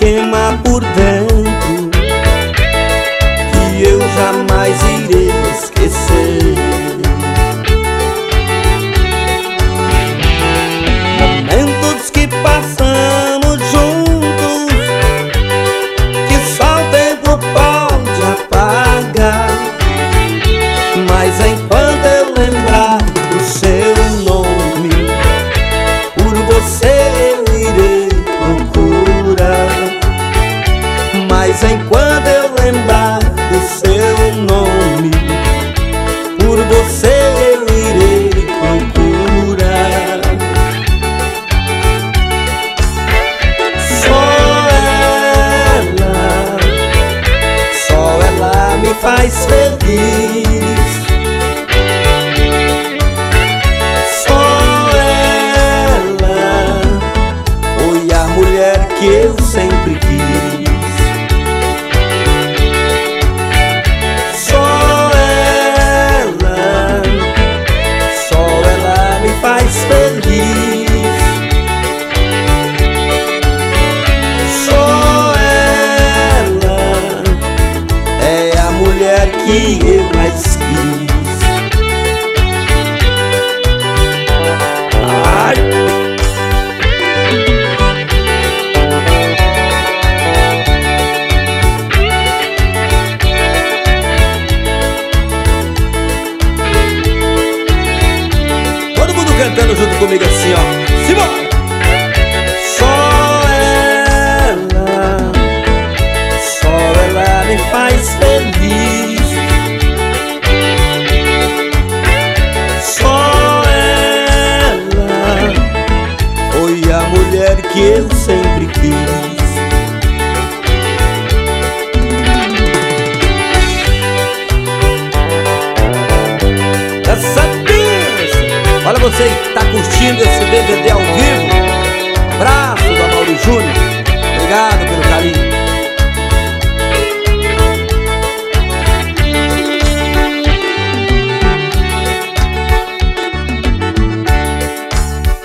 queima por dentro, que eu jamais irei esquecer. Momentos que passamos juntos, que só o tempo pode apagar. Mas enquanto eu lembrar do seu nome, por você eu irei procurar. Mas enquanto eu lembrar do seu nome, por você eu irei procurar. Só ela me faz feliz. Que eu sempre quis. Só ela me faz feliz. Só ela é a mulher que eu mais quis. Cantando junto comigo assim, ó. Simbora! Só ela me faz feliz. Só ela foi a mulher que eu sempre quis. Olha você que tá curtindo esse DVD ao vivo. Bravo!